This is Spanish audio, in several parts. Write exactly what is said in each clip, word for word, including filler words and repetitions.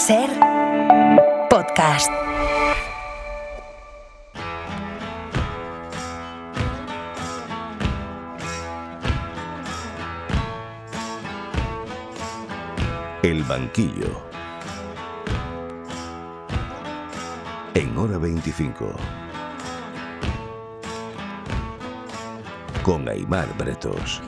Ser podcast. El banquillo. En Hora veinticinco. Con Aimar Bretos.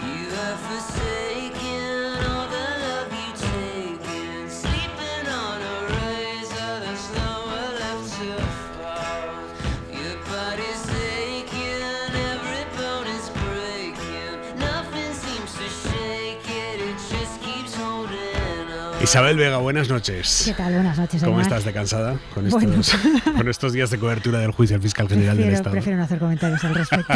Isabel Vega, buenas noches. ¿Qué tal? Buenas noches, ¿Cómo Aimar? estás de cansada con, Bueno. estos, con estos días de cobertura del juicio al fiscal general prefiero, del Estado? Prefiero no hacer comentarios al respecto.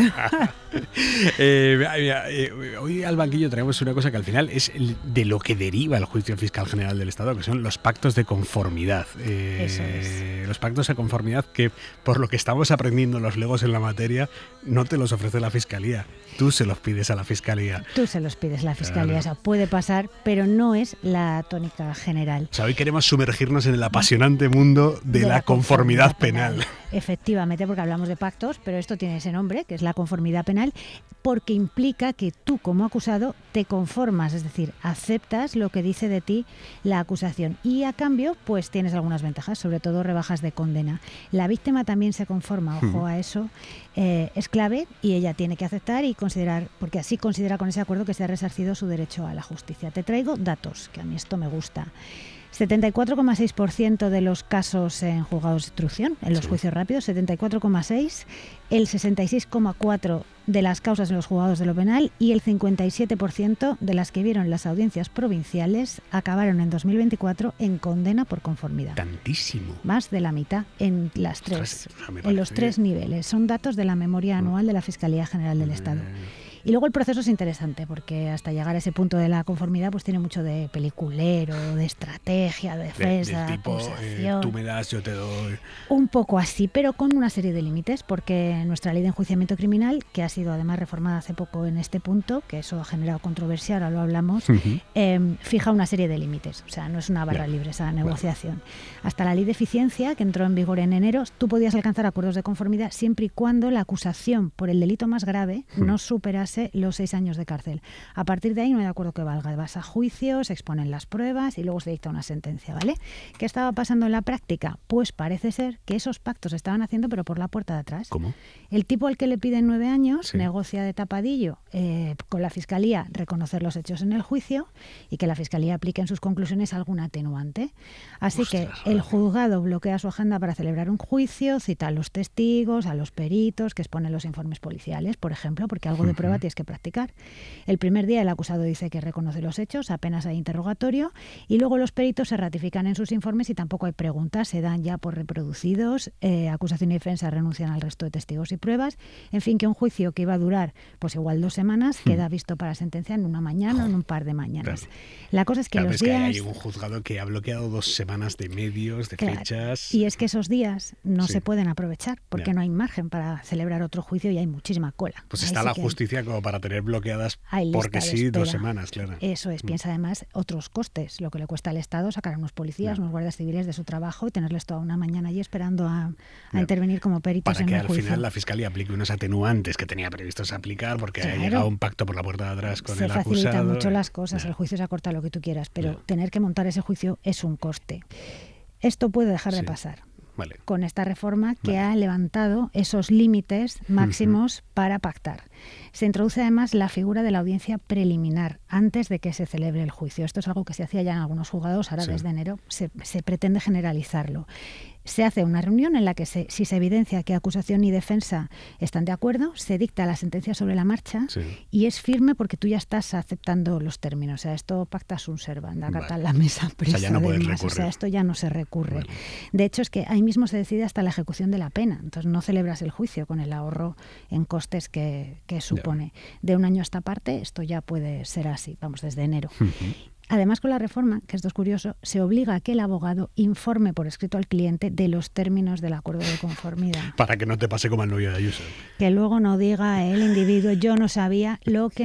eh, mira, eh, hoy al banquillo traemos una cosa que al final es el, de lo que deriva el juicio al fiscal general del Estado, que son los pactos de conformidad. Eh, Eso es. Los pactos de conformidad que, por lo que estamos aprendiendo los legos en la materia, no te los ofrece la Fiscalía. Tú se los pides a la Fiscalía. Tú se los pides a la Fiscalía. Claro. O sea, puede pasar, pero no es la tónica general. O sea, hoy queremos sumergirnos en el apasionante mundo de, de la, la conformidad, conformidad penal. penal. Efectivamente, porque hablamos de pactos, pero esto tiene ese nombre, que es la conformidad penal, porque implica que tú como acusado te conformas, es decir, aceptas lo que dice de ti la acusación y a cambio pues tienes algunas ventajas, sobre todo rebajas de condena. La víctima también se conforma, ojo a eso, eh, es clave y ella tiene que aceptar y considerar, porque así considera con ese acuerdo que se ha resarcido su derecho a la justicia. Te traigo datos, que a mí esto me gusta. setenta y cuatro coma seis por ciento de los casos en juzgados de instrucción, en los sí. juicios rápidos, setenta y cuatro coma seis por ciento, el sesenta y seis coma cuatro por ciento de las causas en los juzgados de lo penal y el cincuenta y siete por ciento de las que vieron las audiencias provinciales acabaron en dos mil veinticuatro en condena por conformidad. Tantísimo. Más de la mitad en las tres, en los tres niveles. Son datos de la memoria anual de la Fiscalía General del Estado. Y luego el proceso es interesante porque hasta llegar a ese punto de la conformidad pues tiene mucho de peliculero, de estrategia, de defensa, de, de tipo, acusación. Eh, tú me das, yo te doy. Un poco así, pero con una serie de límites, porque nuestra ley de enjuiciamiento criminal, que ha sido además reformada hace poco en este punto, que eso ha generado controversia, ahora lo hablamos, uh-huh. eh, fija una serie de límites. O sea, no es una barra yeah. libre esa negociación. Bueno. Hasta la ley de eficiencia, que entró en vigor en enero, tú podías alcanzar acuerdos de conformidad siempre y cuando la acusación por el delito más grave uh-huh. no superase los seis años de cárcel. A partir de ahí no hay acuerdo que valga. Vas a juicio, se exponen las pruebas y luego se dicta una sentencia, ¿vale? ¿Qué estaba pasando en la práctica? Pues parece ser que esos pactos se estaban haciendo pero por la puerta de atrás. ¿Cómo? El tipo al que le piden nueve años sí. negocia de tapadillo eh, con la Fiscalía reconocer los hechos en el juicio y que la Fiscalía aplique en sus conclusiones algún atenuante. Así Ostras, que el juzgado bloquea su agenda para celebrar un juicio, cita a los testigos, a los peritos que exponen los informes policiales, por ejemplo, porque algo de prueba tienes que practicar. El primer día el acusado dice que reconoce los hechos, apenas hay interrogatorio, y luego los peritos se ratifican en sus informes y tampoco hay preguntas, se dan ya por reproducidos, eh, acusación y defensa renuncian al resto de testigos y pruebas, en fin, que un juicio que iba a durar pues igual dos semanas hmm. queda visto para sentencia en una mañana o en un par de mañanas. Claro. La cosa es que claro, los es días... que hay un juzgado que ha bloqueado dos semanas de medios, de claro. fechas... Y es que esos días no sí. se pueden aprovechar porque yeah. no hay margen para celebrar otro juicio y hay muchísima cola. Pues Ahí está sí la que... justicia como para tener bloqueadas porque sí dos semanas, claro. Eso es, piensa además otros costes, lo que le cuesta al Estado sacar a unos policías, no. unos guardias civiles de su trabajo y tenerles toda una mañana allí esperando a, a no. intervenir como peritos para en que un al juicio. final la Fiscalía aplique unos atenuantes que tenía previstos aplicar porque claro. ha llegado un pacto por la puerta de atrás con se el acusado. Se facilitan mucho las cosas, no. el juicio se acorta lo que tú quieras, pero no. tener que montar ese juicio es un coste. Esto puede dejar sí. de pasar. Vale. Con esta reforma que vale. ha levantado esos límites máximos uh-huh. para pactar. Se introduce además la figura de la audiencia preliminar antes de que se celebre el juicio. Esto es algo que se hacía ya en algunos juzgados, ahora sí. desde enero se, se pretende generalizarlo. Se hace una reunión en la que se, si se evidencia que acusación y defensa están de acuerdo, se dicta la sentencia sobre la marcha sí. y es firme porque tú ya estás aceptando los términos. O sea, esto pacta sunt servanda, acata vale. la mesa presa. O sea, ya no puedes recurrir. O sea, esto ya no se recurre. Bueno. De hecho, es que ahí mismo se decide hasta la ejecución de la pena. Entonces no celebras el juicio con el ahorro en costes que, que supone. Ya. De un año a esta parte, esto ya puede ser así, vamos, desde enero. Uh-huh. Además, con la reforma, que esto es curioso, se obliga a que el abogado informe por escrito al cliente de los términos del acuerdo de conformidad. Para que no te pase como al novio de Ayuso. Que luego no diga el individuo, yo no sabía lo que sí. mi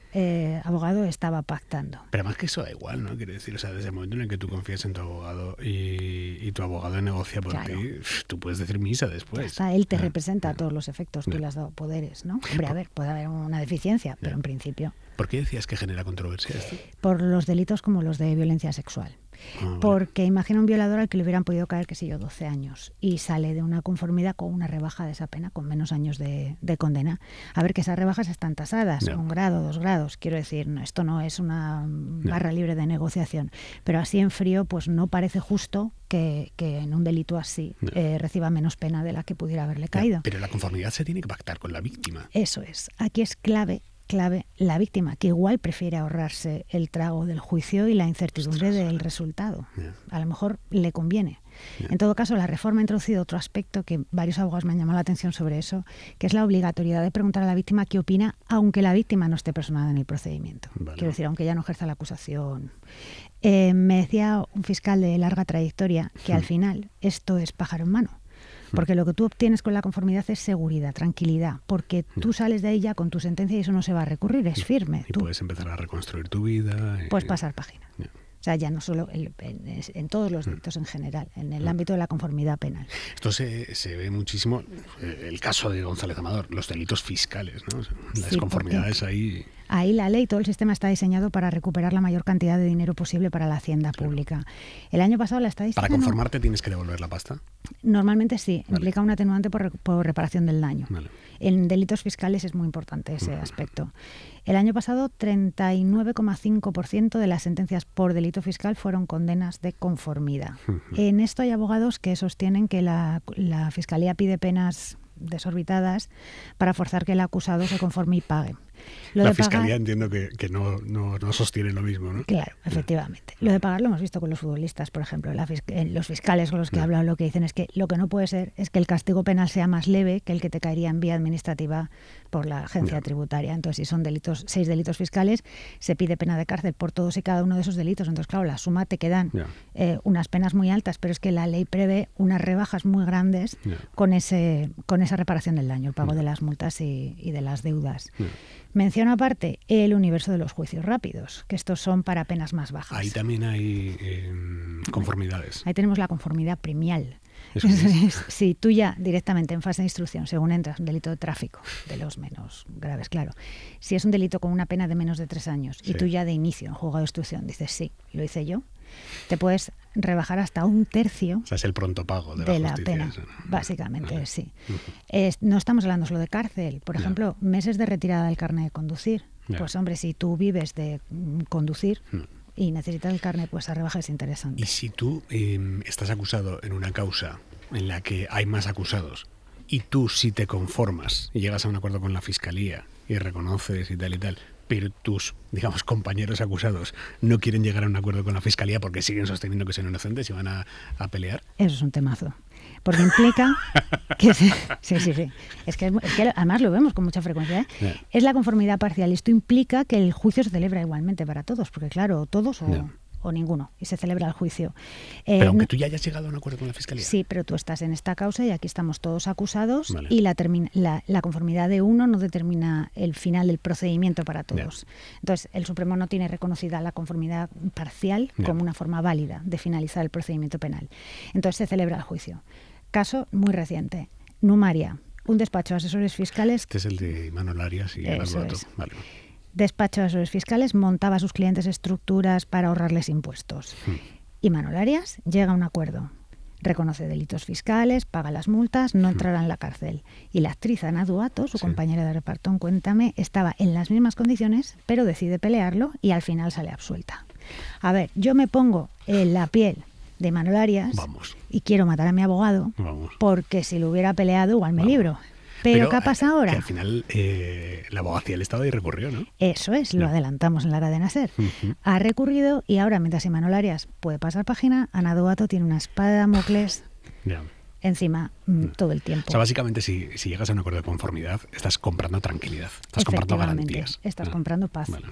eh, abogado estaba pactando. Pero más que eso da igual, ¿no? Quiero decir, o sea, desde el momento en el que tú confías en tu abogado y, y tu abogado negocia por Claro. ti, tú puedes decir misa Ya después. está, él te Ah, representa a ah. todos los efectos, tú Ya. le has dado poderes, ¿no? Hombre, a ver, puede haber una deficiencia, pero Ya. en principio, ¿Por qué decías que genera controversia esto? por los delitos como los de violencia sexual. Ah, vale. Porque imagina un violador al que le hubieran podido caer, qué sé yo, doce años y sale de una conformidad con una rebaja de esa pena, con menos años de, de condena. A ver, que esas rebajas están tasadas, Ya. un grado, dos grados. Quiero decir, no, esto no es una Ya. barra libre de negociación. Pero así en frío, pues no parece justo que, que en un delito así Ya. eh, reciba menos pena de la que pudiera haberle Ya, caído. pero la conformidad se tiene que pactar con la víctima. Eso es. Aquí es clave, clave la víctima, que igual prefiere ahorrarse el trago del juicio y la incertidumbre Ostras. del resultado. Ya. A lo mejor le conviene. Ya. En todo caso, la reforma ha introducido otro aspecto que varios abogados me han llamado la atención sobre eso, que es la obligatoriedad de preguntar a la víctima qué opina, aunque la víctima no esté personada en el procedimiento. Vale. Quiero decir, aunque ella no ejerza la acusación. Eh, me decía un fiscal de larga trayectoria que al final esto es pájaro en mano. Porque lo que tú obtienes con la conformidad es seguridad, tranquilidad, porque tú sales de ella con tu sentencia y eso no se va a recurrir, es firme. Y Tú puedes empezar a reconstruir tu vida. y- puedes pasar página. Ya. O sea, ya no solo en, en- en todos los delitos en general, en el ámbito de la conformidad penal. Esto se, se ve muchísimo, eh, el caso de González Amador, los delitos fiscales, ¿no? O sea, las Sí, conformidades ahí. Ahí la ley, todo el sistema está diseñado para recuperar la mayor cantidad de dinero posible para la hacienda pública. El año pasado la estadística... Para no- conformarte tienes que devolver la pasta. Normalmente sí, Vale. implica un atenuante por, re- por reparación del daño. Vale. En delitos fiscales es muy importante ese aspecto. El año pasado, treinta y nueve coma cinco por ciento de las sentencias por delito fiscal fueron condenas de conformidad. En esto hay abogados que sostienen que la, la Fiscalía pide penas desorbitadas para forzar que el acusado se conforme y pague. Lo La de pagar- fiscalía entiendo que, que no, no, no sostiene lo mismo, ¿no? Claro, efectivamente. Lo de pagar lo hemos visto con los futbolistas, por ejemplo. La fis- eh, los fiscales con los que he Ya. hablado lo que dicen es que lo que no puede ser es que el castigo penal sea más leve que el que te caería en vía administrativa por la agencia Ya. tributaria. Entonces, si son delitos, seis delitos fiscales, se pide pena de cárcel por todos y cada uno de esos delitos. Entonces, claro, la suma te quedan Ya. eh, unas penas muy altas, pero es que la ley prevé unas rebajas muy grandes Ya. con ese con esa reparación del daño, el pago Ya. de las multas y, y de las deudas. Ya. Menciono aparte el universo de los juicios rápidos, que estos son para penas más bajas. Ahí también hay eh, conformidades. Ahí tenemos la conformidad premial. Eso es. Si tú ya directamente en fase de instrucción, según entras, un delito de tráfico, de los menos graves, claro. Si es un delito con una pena de menos de tres años y Sí. tú ya de inicio en juzgado de instrucción dices sí, lo hice yo, te puedes rebajar hasta un tercio O sea, es el pronto pago de, de la la justicia. pena, eso, ¿no? básicamente, Vale. sí. Es- no estamos hablando solo de cárcel, por Ya. ejemplo, meses de retirada del carnet de conducir. Ya. Pues hombre, si tú vives de mm, conducir Mm. y necesitas el carnet, pues esa rebaja es interesante. Y si tú eh, estás acusado en una causa en la que hay más acusados y tú si te conformas y llegas a un acuerdo con la fiscalía y reconoces y tal y tal, pero tus, digamos, compañeros acusados no quieren llegar a un acuerdo con la fiscalía porque siguen sosteniendo que son inocentes y van a, a pelear. Eso es un temazo. Porque implica que... Sí, sí, sí. Es que, es que además lo vemos con mucha frecuencia. ¿eh? Ya. Es la conformidad parcial. Esto implica que el juicio se celebra igualmente para todos. Porque claro, todos o, Ya. o ninguno. Y se celebra el juicio. Eh, Pero aunque no- tú ya hayas llegado a un acuerdo con la fiscalía. Sí, pero tú estás en esta causa y aquí estamos todos acusados Vale. y la, termina- la, la conformidad de uno no determina el final del procedimiento para todos. Entonces, el Supremo no tiene reconocida la conformidad parcial Ya. como una forma válida de finalizar el procedimiento penal. Entonces, se celebra el juicio. Caso muy reciente. Numaria, un despacho de asesores fiscales. Este es el de Manuel Arias y el Eso Albato. es. Vale. Despacho de asesores fiscales montaba a sus clientes estructuras para ahorrarles impuestos. Hmm. Y Manuel Arias llega a un acuerdo. Reconoce delitos fiscales, paga las multas, no entrará en la cárcel. Y la actriz Ana Duato, su Sí. compañera de reparto en Cuéntame, estaba en las mismas condiciones, pero decide pelearlo y al final sale absuelta. A ver, yo me pongo en la piel de Manuel Arias Vamos. y quiero matar a mi abogado, Vamos. porque si lo hubiera peleado igual me Vamos. libro. Pero, ¿qué ha pasado eh, ahora? Que al final eh, la abogacía del Estado ahí recurrió, ¿no? Eso es, lo Ya. adelantamos en la cadena SER. Ujú. Ha recurrido y ahora, mientras Imanol Arias puede pasar página, Ana Duato tiene una espada de Damocles Ya. encima mm, todo el O tiempo. sea, básicamente, si, si llegas a un acuerdo de conformidad, estás comprando tranquilidad, estás comprando Efectivamente, garantías. estás Ah, comprando paz. vale.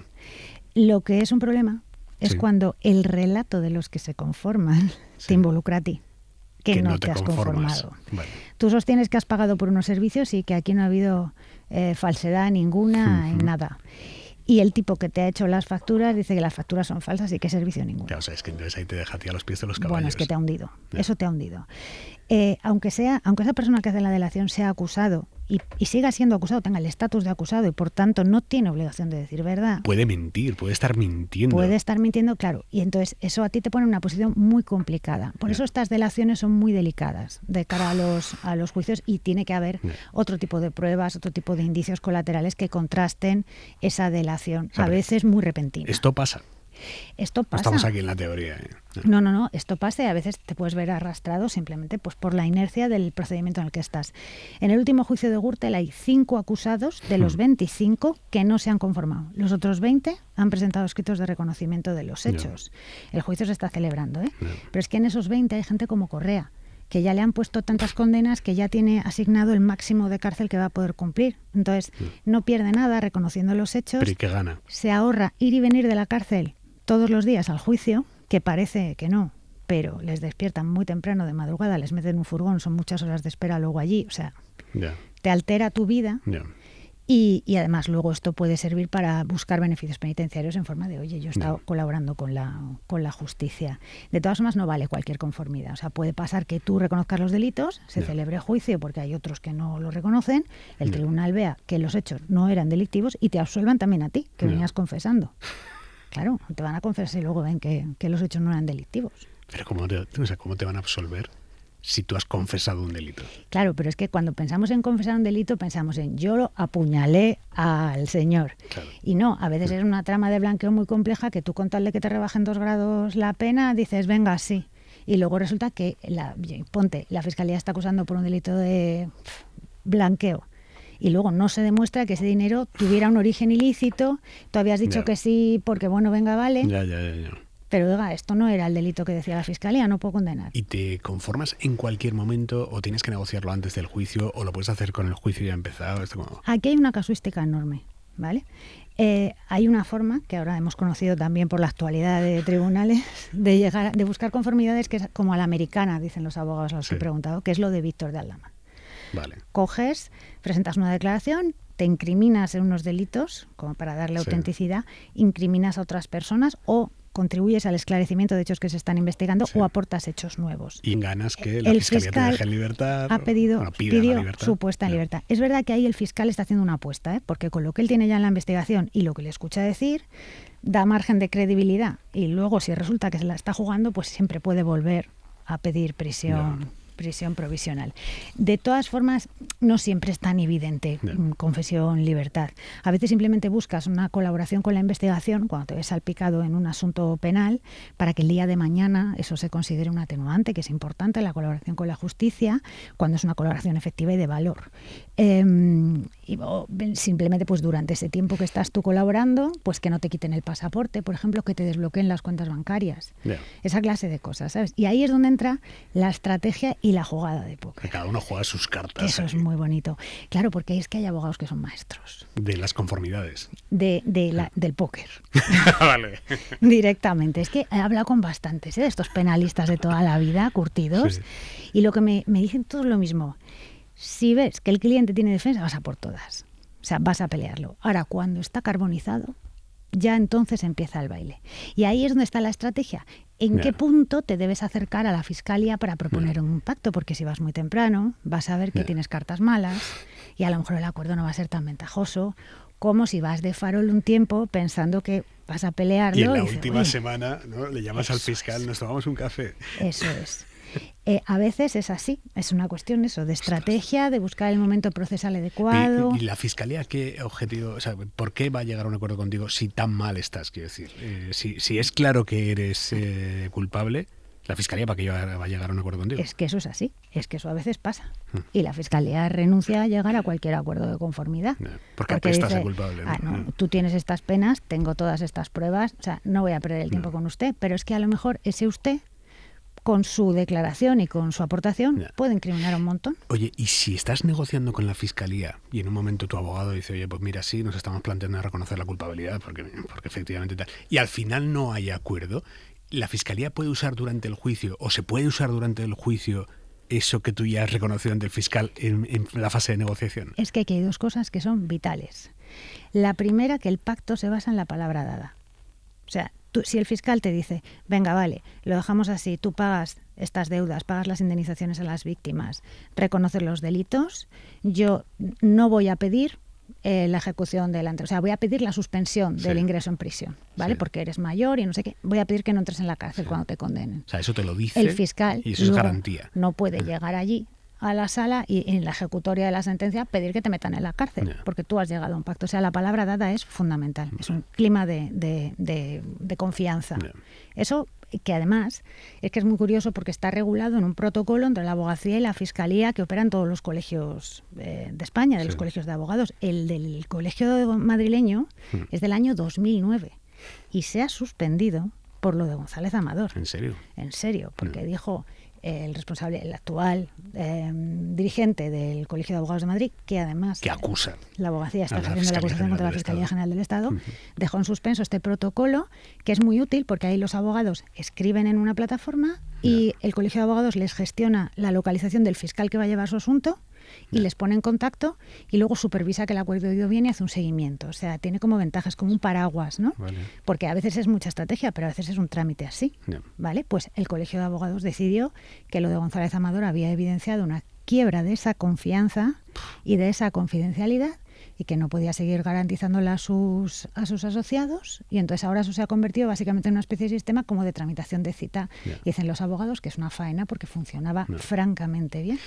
Lo que es un problema es Sí. cuando el relato de los que se conforman Sí. te involucra a ti, que, no, te, has conformas. conformado. Vale. Tú sostienes que has pagado por unos servicios y que aquí no ha habido eh, falsedad ninguna Ujú. en nada. y el tipo que te ha hecho las facturas dice que las facturas son falsas y que servicio ninguno. Claro, o sea, es que entonces ahí te deja a ti a los pies de los caballos. Bueno, es que te ha hundido. Ya. Eso te ha hundido. Eh, aunque sea, aunque esa persona que hace la delación sea acusado y, y siga siendo acusado, tenga el estatus de acusado y por tanto no tiene obligación de decir verdad. Puede mentir, puede estar mintiendo. Puede estar mintiendo, claro. Y entonces eso a ti te pone en una posición muy complicada. Por Ya. eso estas delaciones son muy delicadas de cara a los, a los juicios y tiene que haber Ya. otro tipo de pruebas, otro tipo de indicios colaterales que contrasten esa delación, O sea, a veces muy repentina. Esto pasa. Esto No pasa. estamos aquí en la teoría. ¿eh? No, no, no, esto pasa y a veces te puedes ver arrastrado simplemente pues por la inercia del procedimiento en el que estás. En el último juicio de Gürtel hay cinco acusados de los veinticinco que no se han conformado. Los otros veinte han presentado escritos de reconocimiento de los hechos. El juicio se está celebrando, ¿eh? Ya. Pero es que en esos veinte hay gente como Correa, que ya le han puesto tantas condenas que ya tiene asignado el máximo de cárcel que va a poder cumplir. Entonces, no pierde nada reconociendo los hechos, Pero ¿y qué gana? se ahorra ir y venir de la cárcel todos los días al juicio, que parece que no, pero les despiertan muy temprano de madrugada, les meten un furgón, son muchas horas de espera luego allí, o sea, Ya, te altera tu vida ya. y, y además luego esto puede servir para buscar beneficios penitenciarios en forma de, oye, yo he estado Ya. colaborando con la, con la justicia. De todas formas, no vale cualquier conformidad. O sea, puede pasar que tú reconozcas los delitos, se Ya. celebre juicio porque hay otros que no lo reconocen, el Ya. tribunal vea que los hechos no eran delictivos y te absuelvan también a ti, que Ya. venías confesando. Claro, te van a confesar y luego ven que, que los hechos no eran delictivos. Pero ¿cómo te, o sea, ¿cómo te van a absolver si tú has confesado un delito? Claro, pero es que cuando pensamos en confesar un delito, pensamos en yo lo apuñalé al señor. Claro. Y no, a veces es una trama de blanqueo muy compleja que tú con tal de que te rebajen dos grados la pena, dices, venga, sí. Y luego resulta que, la, ponte, la Fiscalía está acusando por un delito de pf, blanqueo. Y luego no se demuestra que ese dinero tuviera un origen ilícito, tú habías dicho Ya. que sí porque, bueno, venga, vale. Ya, ya, ya, ya. Pero oiga, esto no era el delito que decía la Fiscalía, no puedo condenar. ¿Y te conformas en cualquier momento o tienes que negociarlo antes del juicio o lo puedes hacer con el juicio ya empezado? Esto como... Aquí hay una casuística enorme, ¿vale? Eh, hay una forma, que ahora hemos conocido también por la actualidad de tribunales, de llegar, de buscar conformidades que es como a la americana, dicen los abogados a los que Sí. he preguntado, que es lo de Víctor de Aldama. Vale. Coges, presentas una declaración, te incriminas en unos delitos, como para darle Sí. autenticidad, incriminas a otras personas o contribuyes al esclarecimiento de hechos que se están investigando Sí. o aportas hechos nuevos. Y ganas que la El fiscalía te fiscal deje en libertad. ha pedido, bueno, pida la pidió libertad. su puesta en Ya. libertad. Es verdad que ahí el fiscal está haciendo una apuesta, ¿eh? Porque con lo que él tiene ya en la investigación y lo que le escucha decir, da margen de credibilidad. Y luego, si resulta que se la está jugando, pues siempre puede volver a pedir prisión. Ya. prisión provisional. De todas formas, no siempre es tan evidente Ya. mm, confesión, libertad. A veces simplemente buscas una colaboración con la investigación cuando te ves salpicado en un asunto penal para que el día de mañana eso se considere un atenuante, que es importante, la colaboración con la justicia, cuando es una colaboración efectiva y de valor. Eh, y, o, simplemente pues durante ese tiempo que estás tú colaborando, pues que no te quiten el pasaporte, por ejemplo, que te desbloqueen las cuentas bancarias. Ya. Esa clase de cosas, ¿sabes? Y ahí es donde entra la estrategia y la jugada de póker. Que cada uno juega sus cartas. Eso es ahí, muy bonito. Claro, porque es que hay abogados que son maestros de las conformidades. de, de la, del póker. Vale. Directamente. Es que he hablado con bastantes, ¿eh? De estos penalistas de toda la vida, curtidos, Sí. y lo que me, me dicen todos lo mismo. Si ves que el cliente tiene defensa, vas a por todas. O sea, vas a pelearlo. Ahora, cuando está carbonizado, ya entonces empieza el baile. Y ahí es donde está la estrategia. ¿En Ya. qué punto te debes acercar a la fiscalía para proponer Ya. un pacto? Porque si vas muy temprano, vas a ver que Ya. tienes cartas malas y a lo mejor el acuerdo no va a ser tan ventajoso como si vas de farol un tiempo pensando que vas a pelearlo. Y en la dices, última "Oye, semana, ¿no? Le llamas al Eso fiscal, es. nos tomamos un café. Eso es. Eh, a veces es así, es una cuestión eso, de estrategia, de buscar el momento procesal adecuado. ¿Y, y la fiscalía qué objetivo, o sea, por qué va a llegar a un acuerdo contigo si tan mal estás? Quiero decir, eh, si, si es claro que eres eh, culpable, ¿la fiscalía para qué va a llegar a un acuerdo contigo? Es que eso es así, es que eso a veces pasa. Hmm. Y la fiscalía renuncia a llegar a cualquier acuerdo de conformidad. Ya, porque apestas a culpable, ¿no? "Ah, no, Ya. tú tienes estas penas, tengo todas estas pruebas, o sea, no voy a perder el tiempo Ya. con usted, pero es que a lo mejor ese usted, con su declaración y con su aportación, Ya. puede incriminar a un montón. Oye, y si estás negociando con la fiscalía y en un momento tu abogado dice, oye, pues mira, sí, nos estamos planteando reconocer la culpabilidad porque, porque efectivamente tal, y al final no hay acuerdo, ¿la fiscalía puede usar durante el juicio o se puede usar durante el juicio eso que tú ya has reconocido ante el fiscal en, en la fase de negociación? Es que aquí hay dos cosas que son vitales. La primera, que el pacto se basa en la palabra dada. O sea, tú, si el fiscal te dice, venga, vale, lo dejamos así, tú pagas estas deudas, pagas las indemnizaciones a las víctimas, reconoces los delitos, yo no voy a pedir eh, la ejecución de la entrega, o sea, voy a pedir la suspensión del sí. ingreso en prisión, ¿vale? Sí. Porque eres mayor y no sé qué, voy a pedir que no entres en la cárcel sí. cuando te condenen. O sea, eso te lo dice el fiscal y eso es garantía. No puede llegar allí a la sala y en la ejecutoria de la sentencia pedir que te metan en la cárcel, yeah. porque tú has llegado a un pacto. O sea, la palabra dada es fundamental, yeah. es un clima de, de, de, de confianza. Yeah. Eso que además es que es muy curioso porque está regulado en un protocolo entre la abogacía y la fiscalía que operan todos los colegios eh, de España, de sí. los colegios de abogados. El del colegio madrileño mm. es del año dos mil nueve y se ha suspendido por lo de González Amador. ¿En serio? En serio, porque no. dijo el responsable, el actual eh, dirigente del Colegio de Abogados de Madrid, que además que acusa la abogacía está haciendo la acusación contra la Fiscalía Estado. General del Estado, Uh-huh. dejó en suspenso este protocolo, que es muy útil porque ahí los abogados escriben en una plataforma y yeah. el Colegio de Abogados les gestiona la localización del fiscal que va a llevar su asunto y yeah. les pone en contacto y luego supervisa que el acuerdo ido bien y hace un seguimiento. O sea, tiene como ventajas, como un paraguas, ¿no? Vale. Porque a veces es mucha estrategia, pero a veces es un trámite así, yeah. ¿vale? Pues el Colegio de Abogados decidió que lo de González Amador había evidenciado una quiebra de esa confianza y de esa confidencialidad y que no podía seguir garantizándola a sus, a sus asociados, y entonces ahora eso se ha convertido básicamente en una especie de sistema como de tramitación de cita. Yeah. Y dicen los abogados que es una faena porque funcionaba yeah. francamente bien.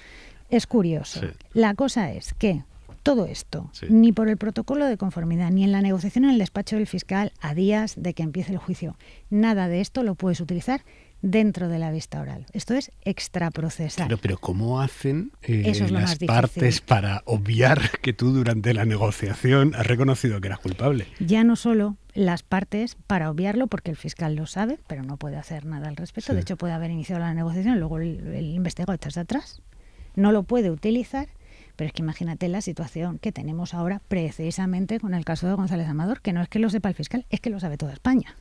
Es curioso. Sí. La cosa es que todo esto, sí. ni por el protocolo de conformidad, ni en la negociación en el despacho del fiscal a días de que empiece el juicio, nada de esto lo puedes utilizar dentro de la vista oral. Esto es extraprocesal. Claro, pero ¿cómo hacen eh, Eso es lo las más partes difícil. Para obviar que tú durante la negociación has reconocido que eras culpable? Ya no solo las partes para obviarlo, porque el fiscal lo sabe, pero no puede hacer nada al respecto. Sí. De hecho, puede haber iniciado la negociación, luego el, el investigado echarse atrás. No lo puede utilizar, pero es que imagínate la situación que tenemos ahora precisamente con el caso de González Amador, que no es que lo sepa el fiscal, es que lo sabe toda España.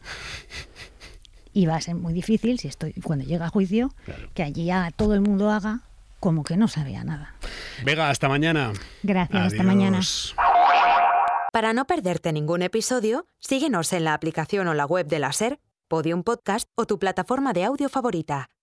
Y va a ser muy difícil, si estoy cuando llega a juicio, claro. que allí ya todo el mundo haga como que no sabía nada. Vega, hasta mañana. Gracias, Adiós. Hasta mañana. Para no perderte ningún episodio, síguenos en la aplicación o la web de la SER, Podium Podcast o tu plataforma de audio favorita.